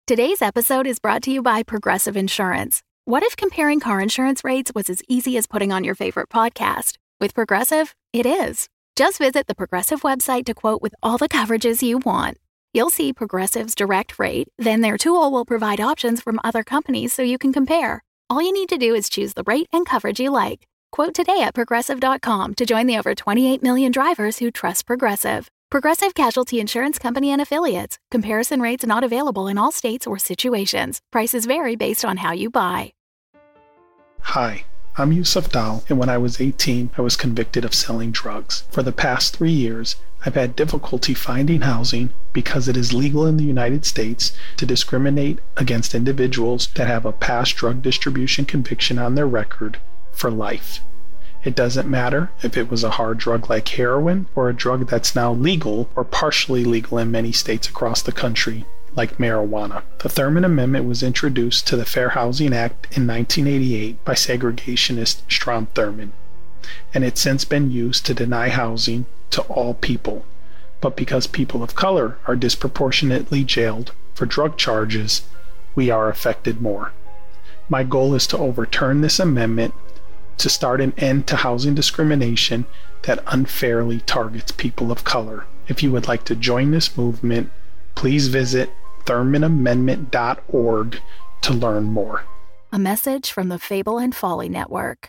Today's episode is brought to you by Progressive Insurance. What if comparing car insurance rates was as easy as putting on your favorite podcast? With Progressive, it is. Just visit the Progressive website to quote with all the coverages you want. You'll see Progressive's direct rate, then their tool will provide options from other companies so you can compare. All you need to do is choose the rate and coverage you like. Quote today at Progressive.com to join the over 28 million drivers who trust Progressive. Progressive Casualty Insurance Company and Affiliates. Comparison rates not available in all states or situations. Prices vary based on how you buy. Hi, I'm Yusuf Dal, and when I was 18, I was convicted of selling drugs. For the past 3 years, I've had difficulty finding housing because it is legal in the United States to discriminate against individuals that have a past drug distribution conviction on their record for life. It doesn't matter if it was a hard drug like heroin or a drug that's now legal or partially legal in many states across the country, like marijuana. The Thurmond Amendment was introduced to the Fair Housing Act in 1988 by segregationist Strom Thurmond, and it's since been used to deny housing to all people. But because people of color are disproportionately jailed for drug charges, we are affected more. My goal is to overturn this amendment to start an end to housing discrimination that unfairly targets people of color. If you would like to join this movement, please visit ThurmondAmendment.org to learn more. A message from the Fable and Folly Network.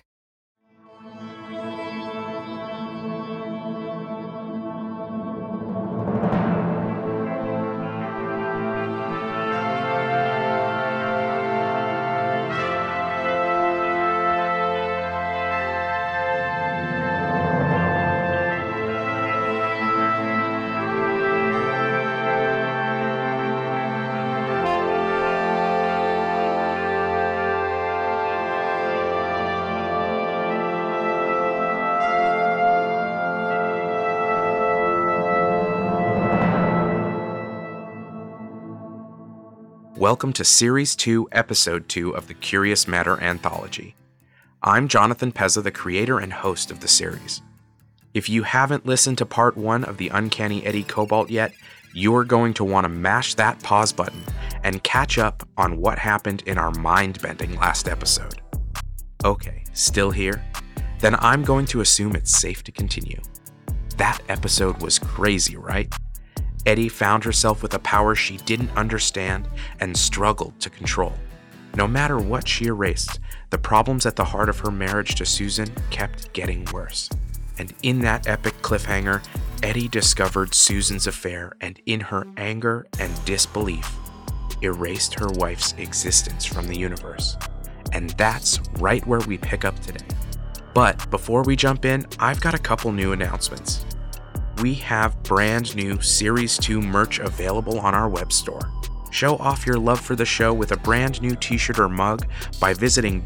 Welcome to Series 2, Episode 2 of the Curious Matter Anthology. I'm Jonathan Pezza, the creator and host of the series. If you haven't listened to Part 1 of the Uncanny Eddie Cobalt yet, you're going to want to mash that pause button and catch up on what happened in our mind-bending last episode. Okay, still here? Then I'm going to assume it's safe to continue. That episode was crazy, right? Eddie found herself with a power she didn't understand and struggled to control. No matter what she erased, the problems at the heart of her marriage to Susan kept getting worse. And in that epic cliffhanger, Eddie discovered Susan's affair and in her anger and disbelief, erased her wife's existence from the universe. And that's right where we pick up today. But before we jump in, I've got a couple new announcements. We have brand new Series 2 merch available on our web store. Show off your love for the show with a brand new t-shirt or mug by visiting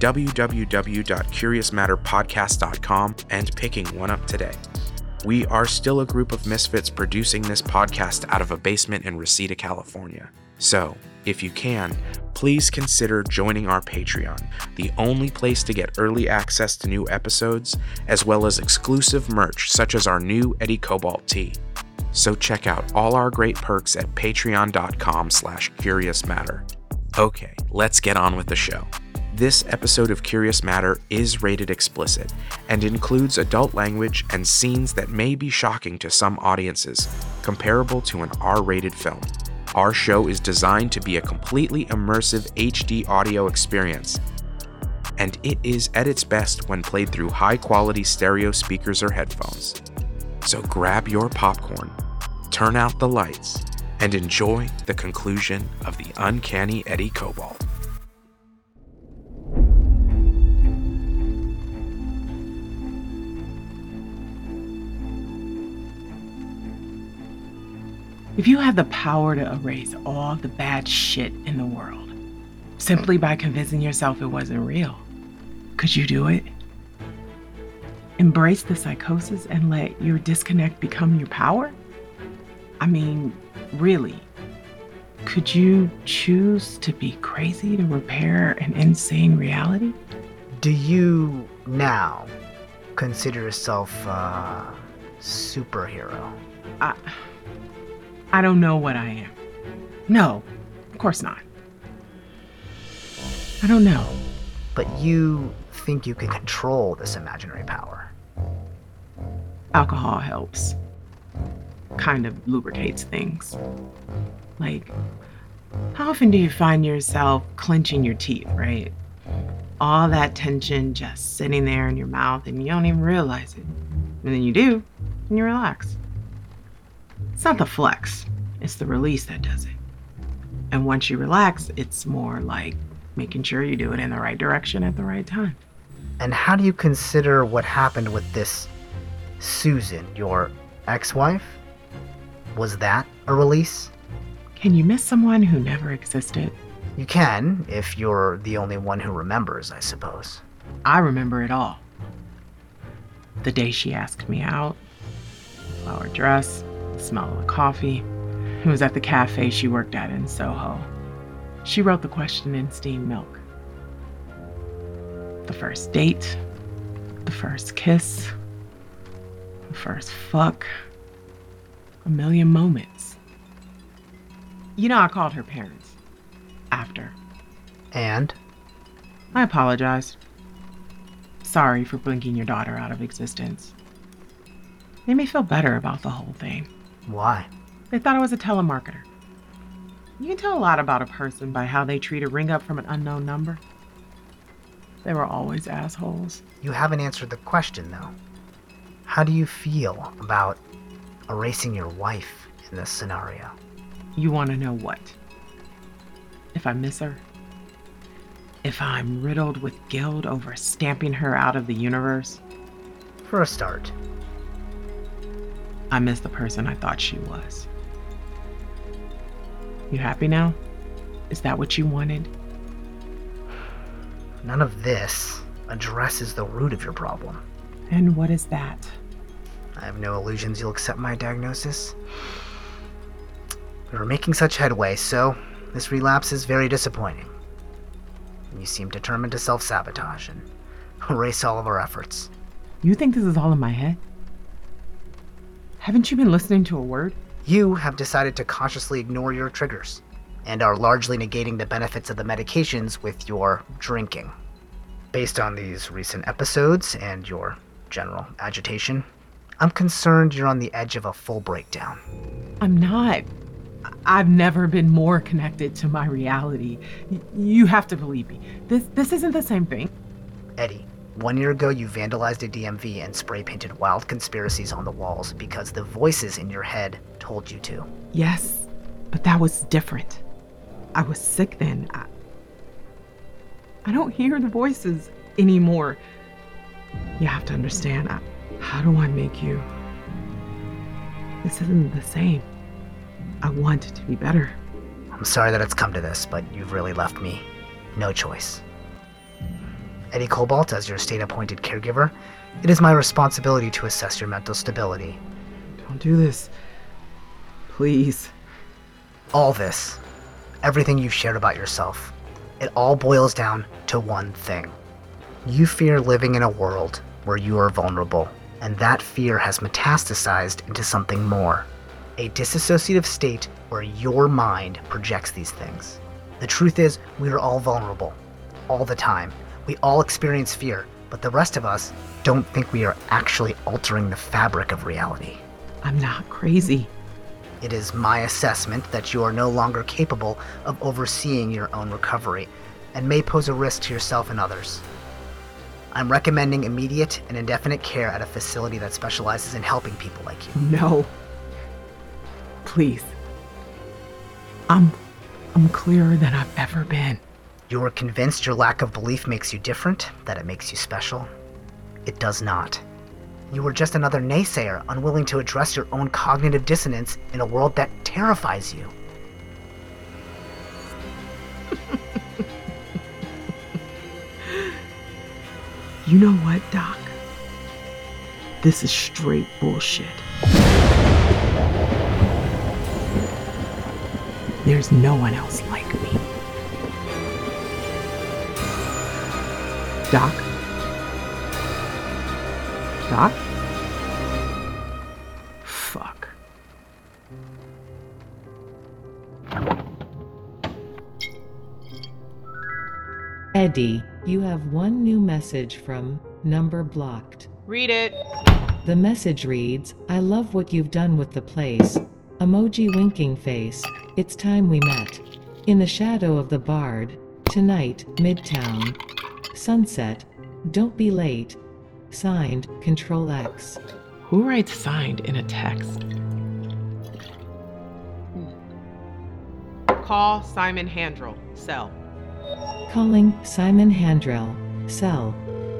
www.curiousmatterpodcast.com and picking one up today. We are still a group of misfits producing this podcast out of a basement in Reseda, California. So, if you can, please consider joining our Patreon, the only place to get early access to new episodes, as well as exclusive merch such as our new Eddie Cobalt tee. So check out all our great perks at patreon.com/curiousmatter. Okay, let's get on with the show. This episode of Curious Matter is rated explicit and includes adult language and scenes that may be shocking to some audiences, comparable to an R-rated film. Our show is designed to be a completely immersive HD audio experience, and it is at its best when played through high-quality stereo speakers or headphones. So grab your popcorn, turn out the lights, and enjoy the conclusion of the Uncanny Eddie Cobalt. If you had the power to erase all the bad shit in the world, simply by convincing yourself it wasn't real, could you do it? Embrace the psychosis and let your disconnect become your power? I mean, really, could you choose to be crazy to repair an insane reality? Do you now consider yourself a superhero? I don't know what I am. No, of course not. I don't know. But you think you can control this imaginary power. Alcohol helps. Kind of lubricates things. Like, how often do you find yourself clenching your teeth, right? All that tension just sitting there in your mouth and you don't even realize it. And then you do, and you relax. It's not the flex, it's the release that does it. And once you relax, it's more like making sure you do it in the right direction at the right time. And how do you consider what happened with this Susan, your ex-wife? Was that a release? Can you miss someone who never existed? You can, if you're the only one who remembers, I suppose. I remember it all. The day she asked me out, the flower dress, the smell of the coffee. It was at the cafe she worked at in Soho. She wrote the question in steamed milk. The first date, the first kiss, the first fuck, a million moments. You know, I called her parents after. And? I apologized. Sorry for blinking your daughter out of existence. Made me feel better about the whole thing. Why? They thought I was a telemarketer. You can tell a lot about a person by how they treat a ring up from an unknown number. They were always assholes. You haven't answered the question, though. How do you feel about erasing your wife in this scenario? You want to know what? If I miss her? If I'm riddled with guilt over stamping her out of the universe? For a start. I miss the person I thought she was. You happy now? Is that what you wanted? None of this addresses the root of your problem. And what is that? I have no illusions you'll accept my diagnosis. We were making such headway, so this relapse is very disappointing. You seem determined to self-sabotage and erase all of our efforts. You think this is all in my head? Haven't you been listening to a word? You have decided to consciously ignore your triggers and are largely negating the benefits of the medications with your drinking. Based on these recent episodes and your general agitation, I'm concerned you're on the edge of a full breakdown. I'm not. I've never been more connected to my reality. You have to believe me. This isn't the same thing. Eddie, 1 year ago you vandalized a DMV and spray-painted wild conspiracies on the walls because the voices in your head told you to. Yes, but that was different. I was sick then. I don't hear the voices anymore. You have to understand. How do I make you? This isn't the same. I want it to be better. I'm sorry that it's come to this, but you've really left me no choice. Eddie Cobalt, as your state-appointed caregiver, it is my responsibility to assess your mental stability. Don't do this. Please. All this, everything you've shared about yourself, it all boils down to one thing. You fear living in a world where you are vulnerable, and that fear has metastasized into something more. A dissociative state where your mind projects these things. The truth is, we are all vulnerable, all the time. We all experience fear, but the rest of us don't think we are actually altering the fabric of reality. I'm not crazy. It is my assessment that you are no longer capable of overseeing your own recovery and may pose a risk to yourself and others. I'm recommending immediate and indefinite care at a facility that specializes in helping people like you. No. Please. I'm clearer than I've ever been. You are convinced your lack of belief makes you different, that it makes you special? It does not. You are just another naysayer, unwilling to address your own cognitive dissonance in a world that terrifies you. You know what, Doc? This is straight bullshit. There's no one else like me. Doc? Doc? Fuck. Eddie, you have one new message from number blocked. Read it. The message reads, I love what you've done with the place. Emoji winking face. It's time we met. In the shadow of the Bard. Tonight, Midtown. Sunset. Don't be late. Signed, Control X. Who writes signed in a text? Call Simon Handrell. Cell. Calling Simon Handrell. Cell.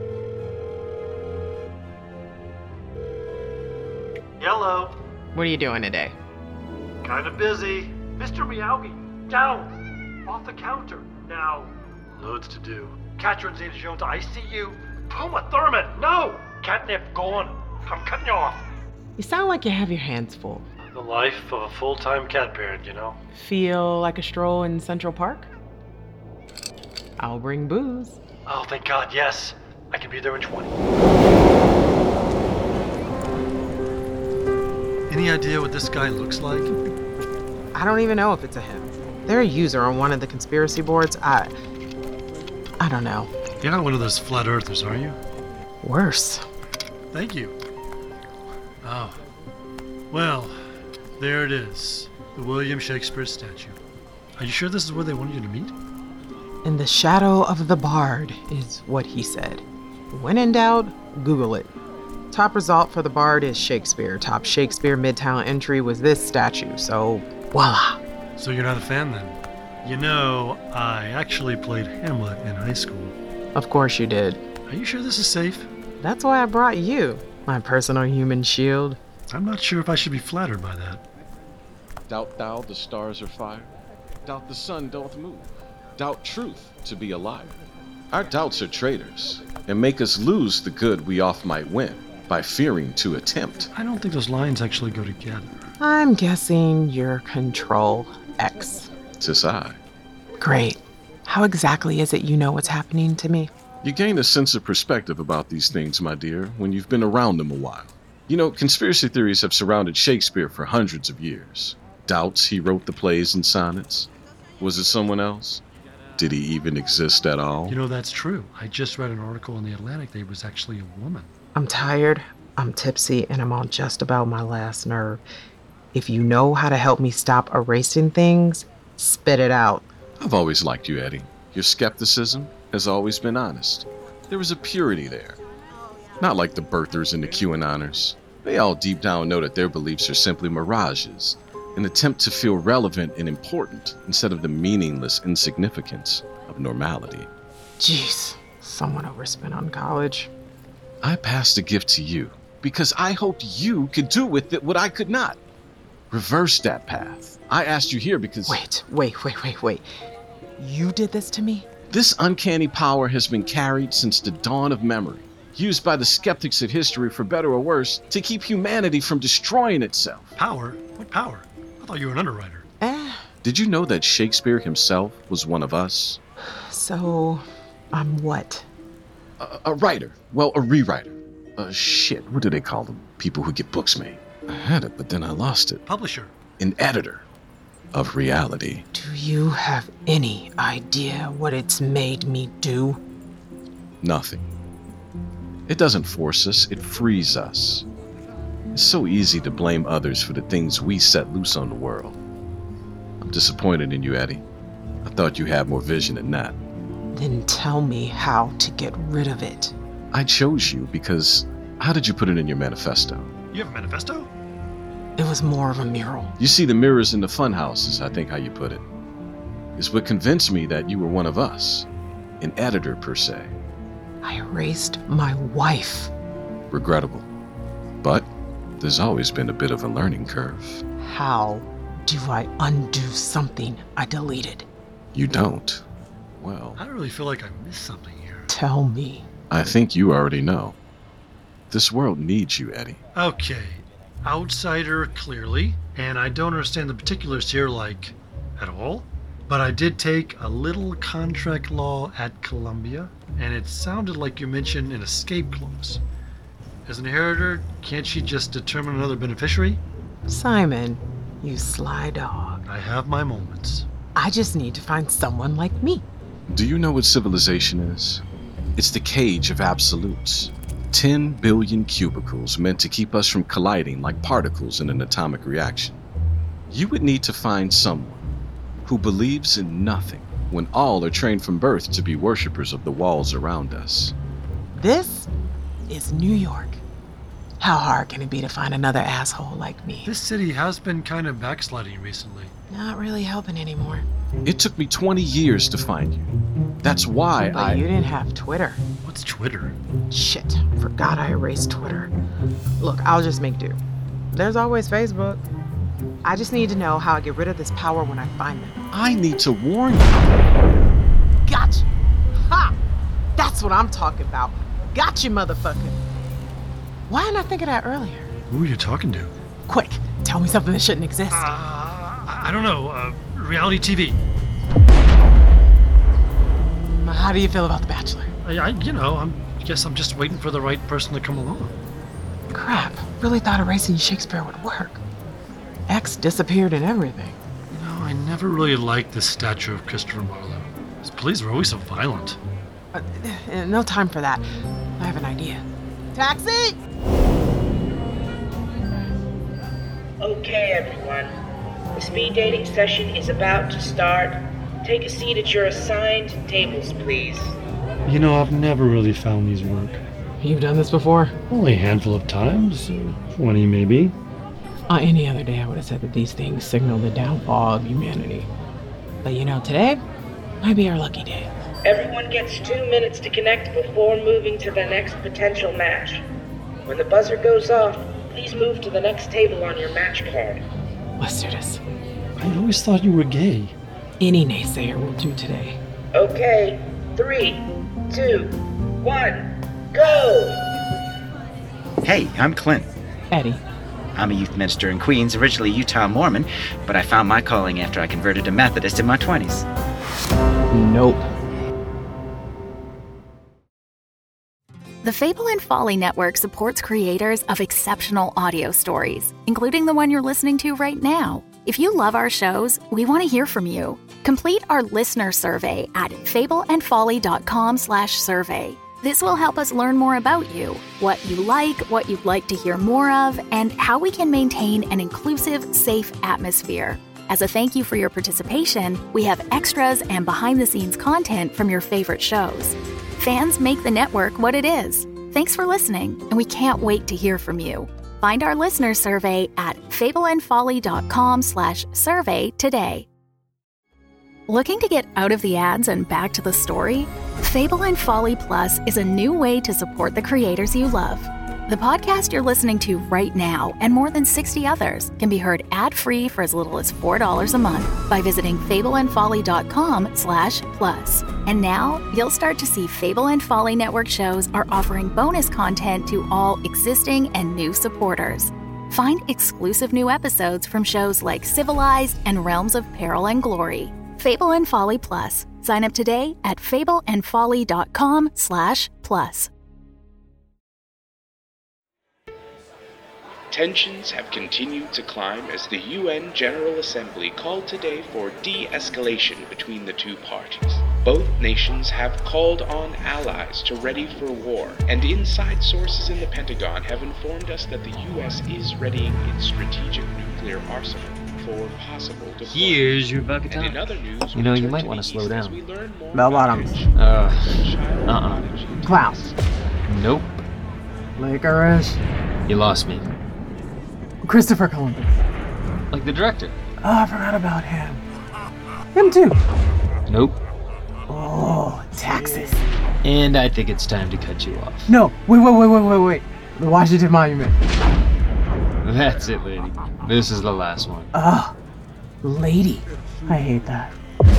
Hello. What are you doing today? Kinda busy. Mr. Miyagi, down! Off the counter, now. Loads to do. Catherine Zeta-Jones, ICU. Puma Thurman, no! Catnip, gone. I'm cutting you off. You sound like you have your hands full. The life of a full-time cat parent, you know? Feel like a stroll in Central Park? I'll bring booze. Oh, thank God, yes. I can be there in 20. Any idea what this guy looks like? I don't even know if it's a him. They're a user on one of the conspiracy boards. I don't know. You're not one of those flat earthers, are you? Worse. Thank you. Oh. Well, there it is. The William Shakespeare statue. Are you sure this is where they wanted you to meet? In the shadow of the Bard is what he said. When in doubt, Google it. Top result for the Bard is Shakespeare. Top Shakespeare Midtown entry was this statue, so voila. So you're not a fan then? You know, I actually played Hamlet in high school. Of course you did. Are you sure this is safe? That's why I brought you, my personal human shield. I'm not sure if I should be flattered by that. Doubt thou the stars are fire? Doubt the sun doth move? Doubt truth to be a liar? Our doubts are traitors, and make us lose the good we oft might win by fearing to attempt. I don't think those lines actually go together. I'm guessing you're Control X. 'Tis I. Great. How exactly is it you know what's happening to me? You gain a sense of perspective about these things, my dear, when you've been around them a while. You know, conspiracy theories have surrounded Shakespeare for hundreds of years. Doubts he wrote the plays and sonnets. Was it someone else? Did he even exist at all? You know, that's true. I just read an article in The Atlantic that he was actually a woman. I'm tired, I'm tipsy, and I'm on just about my last nerve. If you know how to help me stop erasing things, spit it out. I've always liked you, Eddie. Your skepticism has always been honest. There was a purity there. Not like the birthers and the QAnoners. They all deep down know that their beliefs are simply mirages, an attempt to feel relevant and important instead of the meaningless insignificance of normality. Jeez, someone overspent on college. I passed a gift to you because I hoped you could do with it what I could not. Reverse that path. I asked you here because... Wait. You did this to me? This uncanny power has been carried since the dawn of memory, used by the skeptics of history for better or worse to keep humanity from destroying itself. Power? What power? I thought you were an underwriter. Did you know that Shakespeare himself was one of us? So, I'm what? A writer. Well, a rewriter. Shit, what do they call them? People who get books made. I had it, but then I lost it. Publisher. An editor of reality. Do you have any idea what it's made me do? Nothing. It doesn't force us, it frees us. It's so easy to blame others for the things we set loose on the world. I'm disappointed in you, Eddie. I thought you had more vision than that. Then tell me how to get rid of it. I chose you because how did you put it in your manifesto? You have a manifesto? It was more of a mural. You see the mirrors in the fun house is, I think, how you put it. It's what convinced me that you were one of us. An editor, per se. I erased my wife. Regrettable. But there's always been a bit of a learning curve. How do I undo something I deleted? You don't. Well, I really feel like I missed something here. Tell me. I think you already know. This world needs you, Eddie. Okay. Outsider, clearly. And I don't understand the particulars here, like, at all. But I did take a little contract law at Columbia, and it sounded like you mentioned an escape clause. As an inheritor, can't she just determine another beneficiary? Simon, you sly dog. I have my moments. I just need to find someone like me. Do you know what civilization is? It's the cage of absolutes. 10 billion cubicles meant to keep us from colliding like particles in an atomic reaction. You would need to find someone who believes in nothing when all are trained from birth to be worshippers of the walls around us. This is New York. How hard can it be to find another asshole like me? This city has been kind of backsliding recently. Not really helping anymore. It took me 20 years to find you. That's why But you didn't have Twitter. What's Twitter? Shit, forgot I erased Twitter. Look, I'll just make do. There's always Facebook. I just need to know how I get rid of this power when I find them. I need to warn you. Gotcha! Ha! That's what I'm talking about. Gotcha, motherfucker. Why didn't I think of that earlier? Who are you talking to? Quick, tell me something that shouldn't exist. I don't know. Reality TV. How do you feel about The Bachelor? I guess I'm just waiting for the right person to come along. Crap, really thought erasing Shakespeare would work. X disappeared and everything. I never really liked the statue of Christopher Marlowe. His plays were always so violent. No time for that. I have an idea. Taxi! Okay, everyone. The speed dating session is about to start. Take a seat at your assigned tables, please. I've never really found these work. You've done this before? Only a handful of times. 20 maybe. Any other day I would have said that these things signal the downfall of humanity. But today might be our lucky day. Everyone gets 2 minutes to connect before moving to the next potential match. When the buzzer goes off, please move to the next table on your match card. Let's do this. I always thought you were gay. Any naysayer will do today. Okay, 3, 2, 1, go! Hey, I'm Clint. Eddie. I'm a youth minister in Queens, originally Utah Mormon, but I found my calling after I converted to Methodist in my 20s. Nope. The Fable and Folly Network supports creators of exceptional audio stories, including the one you're listening to right now. If you love our shows, we want to hear from you. Complete our listener survey at fableandfolly.com/survey. This will help us learn more about you, what you like, what you'd like to hear more of, and how we can maintain an inclusive, safe atmosphere. As a thank you for your participation, we have extras and behind-the-scenes content from your favorite shows. Fans make the network what it is. Thanks for listening, and we can't wait to hear from you. Find our listener survey at fableandfolly.com/survey today. Looking to get out of the ads and back to the story? Fable and Folly Plus is a new way to support the creators you love. The podcast you're listening to right now and more than 60 others can be heard ad-free for as little as $4 a month by visiting fableandfolly.com/plus. And now you'll start to see Fable and Folly Network shows are offering bonus content to all existing and new supporters. Find exclusive new episodes from shows like Civilized and Realms of Peril and Glory. Fable and Folly Plus. Sign up today at fableandfolly.com/plus. Tensions have continued to climb as the UN General Assembly called today for de-escalation between the two parties. Both nations have called on allies to ready for war, and inside sources in the Pentagon have informed us that the US is readying its strategic nuclear arsenal for possible deployment. Here's your bucket And in other news, you might want to slow down. Bell bottoms. Klaus. Nope. Licorice. You lost me. Christopher Columbus. Like the director. Oh, I forgot about him. Him too. Nope. Oh, Texas. And I think it's time to cut you off. No, wait. The Washington Monument. That's it, lady. This is the last one. Lady. I hate that.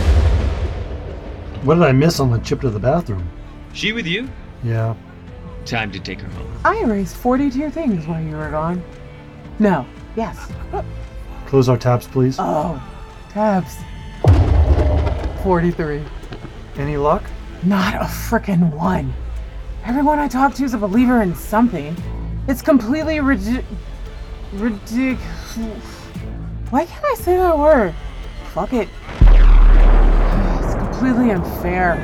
What did I miss on the trip to the bathroom? She with you? Yeah. Time to take her home. I erased 42 things while you were gone. No. Yes. Close our tabs, please. Oh, tabs. 43. Any luck? Not a frickin' one. Everyone I talk to is a believer in something. It's completely ridiculous. Why can't I say that word? Fuck it. It's completely unfair.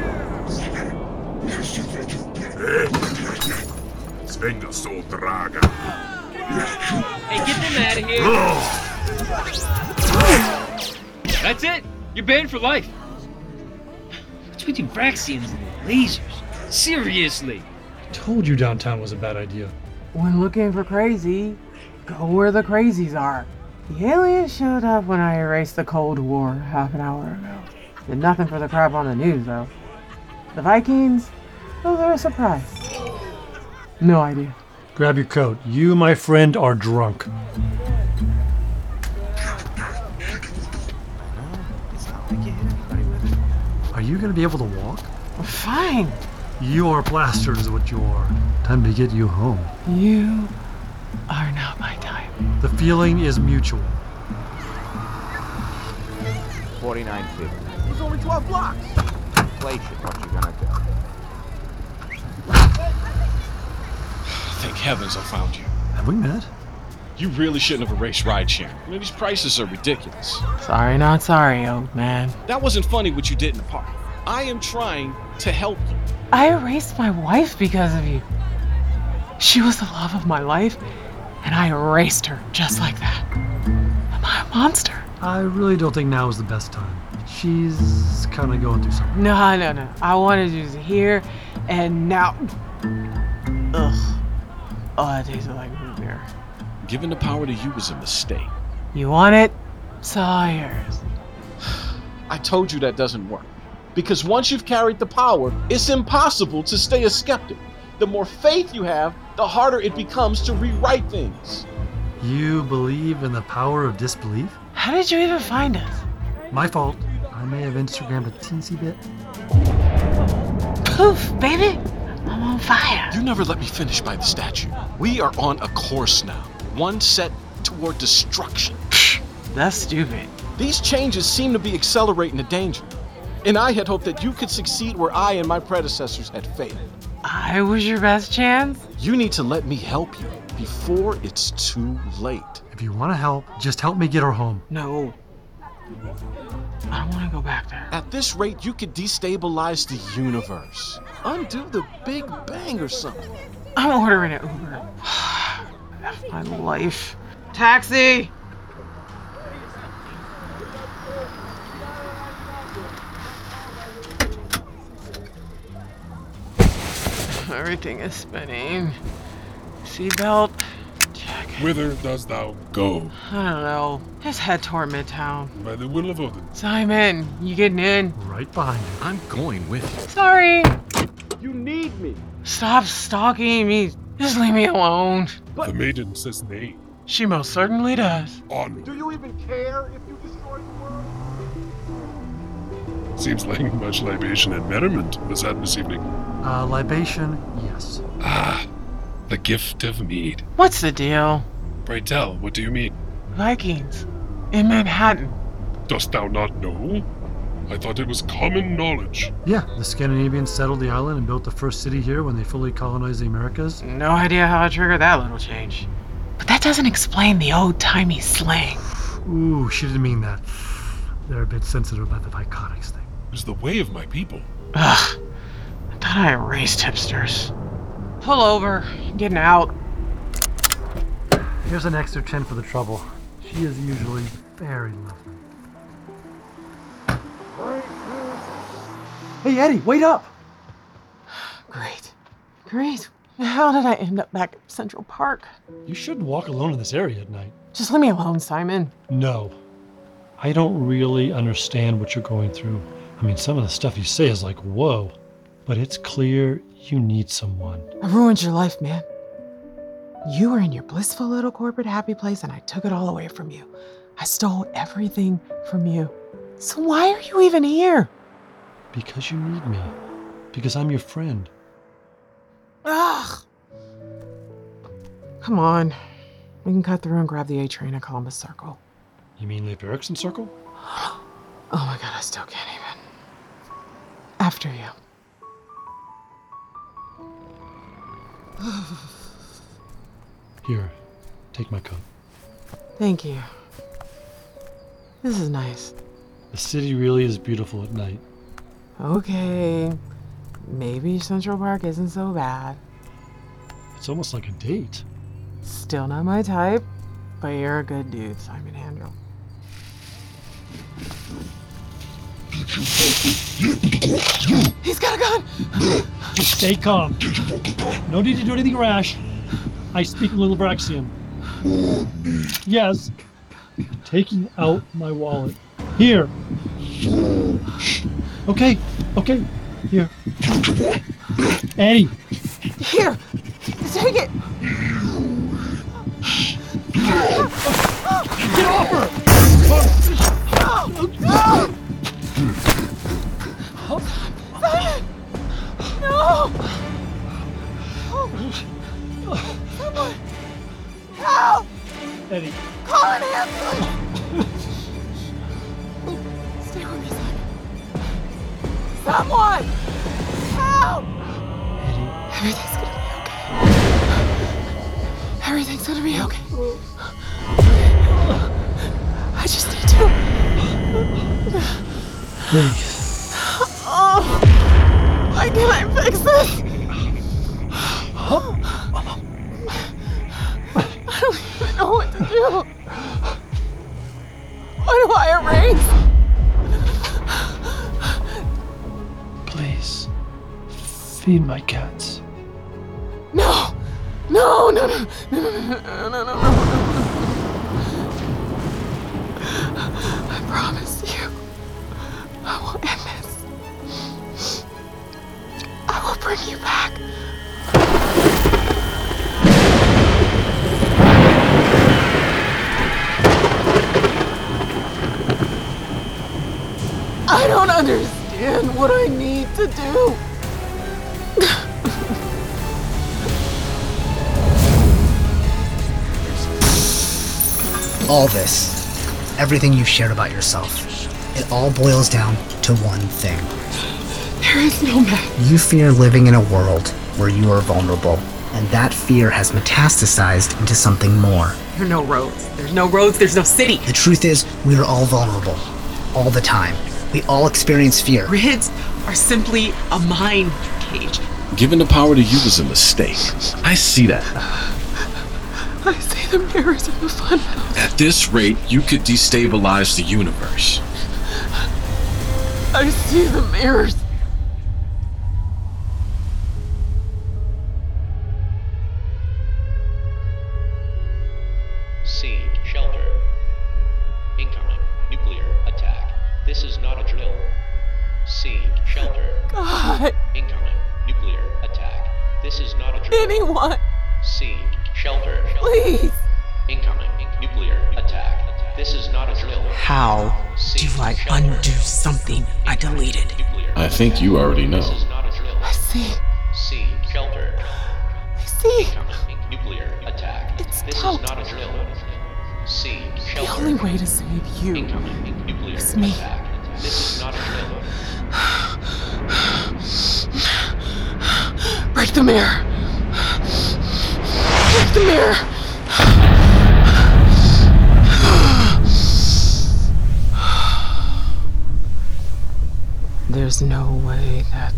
Svenga so draga. Hey, get them out of here! That's it! You're banned for life! What's with you Braxians and lasers? Seriously! I told you downtown was a bad idea. When looking for crazy, go where the crazies are. The aliens showed up when I erased the Cold War half an hour ago. Did nothing for the crap on the news, though. The Vikings? Those are a surprise. No idea. Grab your coat. You, my friend, are drunk. Are you going to be able to walk? Fine. You are plastered is what you are. Time to get you home. You are not my type. The feeling is mutual. 49.50. There's only 12 blocks. Inflation, what you gonna do? Thank heavens I found you. Have we met? You really shouldn't have erased rideshare. I mean, these prices are ridiculous. Sorry, not sorry, old man. That wasn't funny what you did in the park. I am trying to help you. I erased my wife because of you. She was the love of my life, and I erased her just like that. Am I a monster? I really don't think now is the best time. She's kind of going through something. No. I wanted you to hear, and now... Ugh. Oh, it tasted like root beer. Giving the power to you was a mistake. You want it? It's all yours. I told you that doesn't work. Because once you've carried the power, it's impossible to stay a skeptic. The more faith you have, the harder it becomes to rewrite things. You believe in the power of disbelief? How did you even find us? My fault. I may have Instagrammed a teensy bit. Poof, baby! I'm on fire. You never let me finish by the statue. We are on a course now. One set toward destruction. That's stupid. These changes seem to be accelerating the danger. And I had hoped that you could succeed where I and my predecessors had failed. I was your best chance? You need to let me help you before it's too late. If you want to help, just help me get her home. No. I don't want to go back there. At this rate, you could destabilize the universe. Undo the Big Bang or something. I'm ordering an Uber. F my life. Taxi! Everything is spinning. Seatbelt. Check. Whither dost thou go? I don't know. Just head toward Midtown. By the will of Odin. Simon, you getting in? Right behind you. I'm going with you. Sorry. You need me. Stop stalking me. Just leave me alone. The maiden says nay. She most certainly does. On me. Do you even care if you destroy the world? Seems like much libation and merriment was had this evening. Libation, yes. Ah, the gift of mead. What's the deal? Pray tell, what do you mean? Vikings. In Manhattan. Dost thou not know? I thought it was common knowledge. Yeah, the Scandinavians settled the island and built the first city here when they fully colonized the Americas. No idea how I triggered that little change. But that doesn't explain the old-timey slang. Ooh, she didn't mean that. They're a bit sensitive about the Vicotics thing. It was the way of my people. Ugh. I thought I erased hipsters. Pull over. I'm getting out. Here's an extra 10 for the trouble. She is usually very lovely. Hey, Eddie, wait up! Great. How did I end up back at Central Park? You shouldn't walk alone in this area at night. Just leave me alone, Simon. No. I don't really understand what you're going through. I mean, some of the stuff you say is like, whoa. But it's clear you need someone. I ruined your life, man. You were in your blissful little corporate happy place and I took it all away from you. I stole everything from you. So why are you even here? Because you need me. Because I'm your friend. Ugh. Come on. We can cut through and grab the A train at Columbus Circle. You mean Leif Erikson Circle? Oh my god, I still can't even. After you. Here, take my coat. Thank you. This is nice. The city really is beautiful at night. Okay, maybe Central Park isn't so bad. It's almost like a date. Still not my type, but you're a good dude, Simon Handel. He's got a gun! Stay calm. No need to do anything rash. I speak Little Braxian. Yes. Taking out my wallet. Here. Okay. Here. Eddie. Here! Take it! Get off her! Simon! No! Someone! Help! Eddie. Call an ambulance! Stay with me, Simon. Someone! Help! Eddie. Everything's gonna be okay. Everything's gonna be okay. I just need to... Please. Oh! Why can't I fix this? I don't even know what to do. What do I erase? Please. Feed my cats. No! No! I promise you, I will end this. I will bring you back. I don't understand what I need to do. All this, everything you've shared about yourself, it all boils down to one thing. There is no map. You fear living in a world where you are vulnerable, and that fear has metastasized into something more. There are no roads. There's no roads. There's no city. The truth is, we are all vulnerable, all the time. We all experience fear. Grids are simply a mind cage. Giving the power to you was a mistake. I see that. I see the mirrors in the funhouse. At this rate, you could destabilize the universe. I see the mirrors. Seed, shelter. Incoming, nuclear attack. This is not a drill. Seed, shelter. God. Incoming, nuclear attack. This is not a drill. Anyone. Seed, shelter. Please. Incoming, nuclear attack. This is not a drill. How do I undo something I deleted? I think you already know. I see. Seed, shelter. I see. Incoming, nuclear attack. It's this doubt. is not a drill. Seed, shelter. The only way to save you Incoming, nuclear is me. attack. This is not a drill. Break the mirror. Break the mirror. There's no way that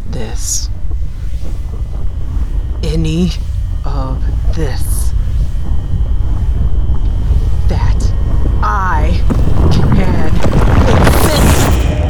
any of this, that I can exist.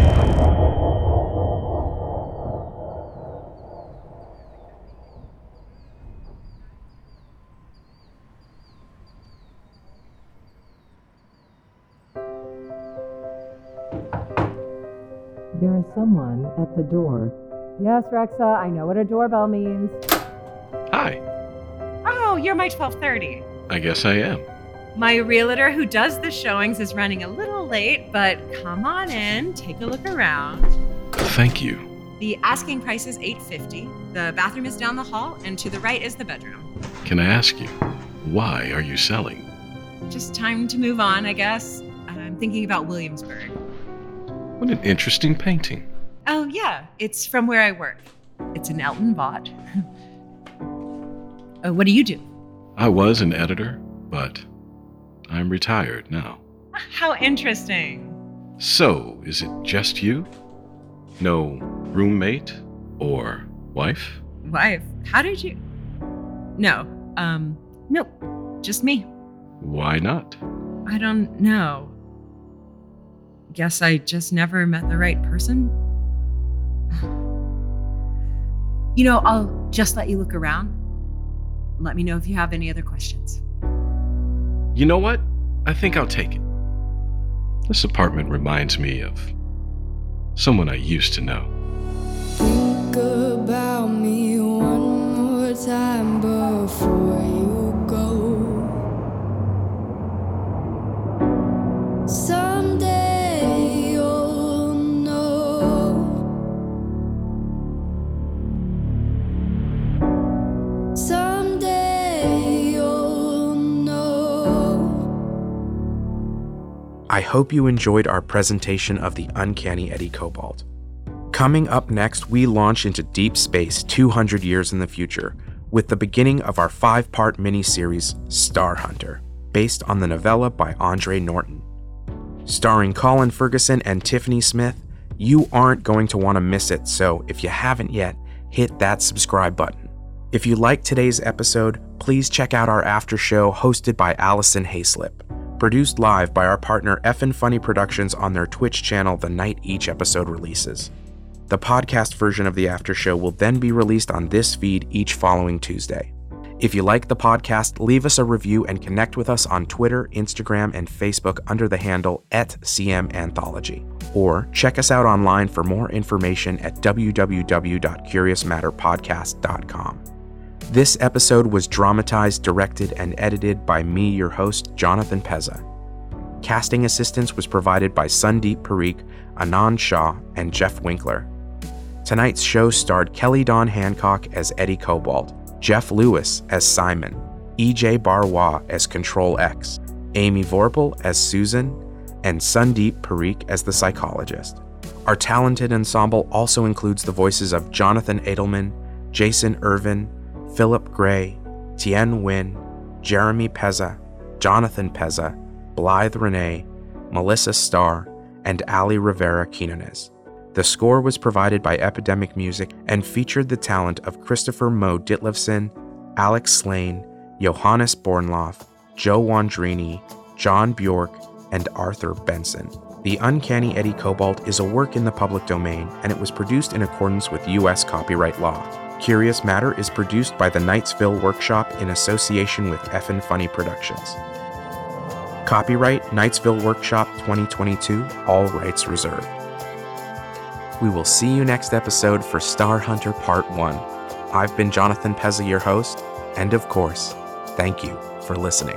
There is someone at the door. Yes, Rexa, I know what a doorbell means. Hi. Oh, you're my 12:30. I guess I am. My realtor who does the showings is running a little late, but come on in, take a look around. Thank you. The asking price is $850. The bathroom is down the hall, and to the right is the bedroom. Can I ask you, why are you selling? Just time to move on, I guess. I'm thinking about Williamsburg. What an interesting painting. Oh, yeah, it's from where I work. It's an Elton Vaught. What do you do? I was an editor, but I'm retired now. How interesting. So, is it just you? No Roommate or wife? Wife? How did you? No, nope, just me. Why not? I don't know. Guess I just never met the right person. I'll just let you look around. Let me know if you have any other questions. You know what? I think I'll take it. This apartment reminds me of someone I used to know. Think about me one more time before you go. Someday you'll know. Someday you'll know. I hope you enjoyed our presentation of the Uncanny Eddie Cobalt. Coming up next, we launch into deep space 200 years in the future with the beginning of our 5-part miniseries, Star Hunter, based on the novella by Andre Norton. Starring Colin Ferguson and Tiffany Smith, you aren't going to want to miss it, so if you haven't yet, hit that subscribe button. If you liked today's episode, please check out our after show hosted by Allison Hayslip, produced live by our partner Effin Funny Productions on their Twitch channel the night each episode releases. The podcast version of the after show will then be released on this feed each following Tuesday. If you like the podcast, leave us a review and connect with us on Twitter, Instagram, and Facebook under the handle @CMAnthology. Or check us out online for more information at www.curiousmatterpodcast.com. This episode was dramatized, directed, and edited by me, your host, Jonathan Pezza. Casting assistance was provided by Sundeep Parikh, Anand Shah, and Jeff Winkler. Tonight's show starred Kelly Dawn Hancock as Eddie Cobalt, Jeff Lewis as Simon, E.J. Barwa as Control X, Amy Vorpal as Susan, and Sundeep Parikh as the psychologist. Our talented ensemble also includes the voices of Jonathan Edelman, Jason Irvin, Philip Gray, Tien Nguyen, Jeremy Pezza, Jonathan Pezza, Blythe Renee, Melissa Starr, and Ali Rivera Quinones. The score was provided by Epidemic Music and featured the talent of Christopher Mo Ditlevson, Alex Slane, Johannes Bornloff, Joe Wandrini, John Bjork, and Arthur Benson. The Uncanny Eddie Cobalt is a work in the public domain, and it was produced in accordance with U.S. copyright law. Curious Matter is produced by the Knightsville Workshop in association with Effin Funny Productions. Copyright Knightsville Workshop 2022, all rights reserved. We will see you next episode for Star Hunter Part 1. I've been Jonathan Pezza, your host, and of course, thank you for listening.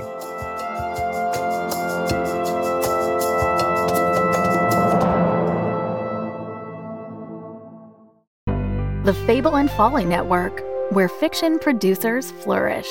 The Fable and Folly Network, where fiction producers flourish.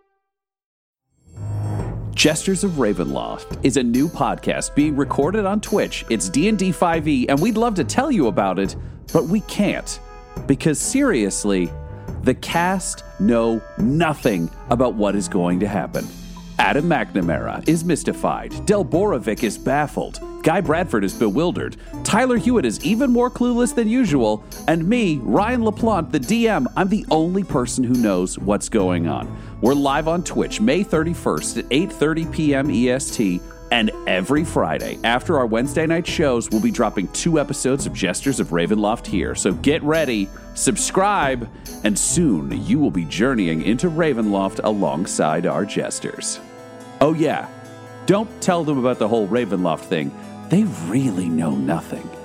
Jesters of Ravenloft is a new podcast being recorded on Twitch. It's D&D 5e, and we'd love to tell you about it, but we can't. Because seriously, the cast know nothing about what is going to happen. Adam McNamara is mystified. Del Borovic is baffled. Guy Bradford is bewildered. Tyler Hewitt is even more clueless than usual. And me, Ryan LaPlante, the DM, I'm the only person who knows what's going on. We're live on Twitch May 31st at 8:30 p.m. EST. And every Friday, after our Wednesday night shows, we'll be dropping 2 episodes of Jesters of Ravenloft here. So get ready, subscribe, and soon you will be journeying into Ravenloft alongside our Jesters. Oh yeah, don't tell them about the whole Ravenloft thing. They really know nothing.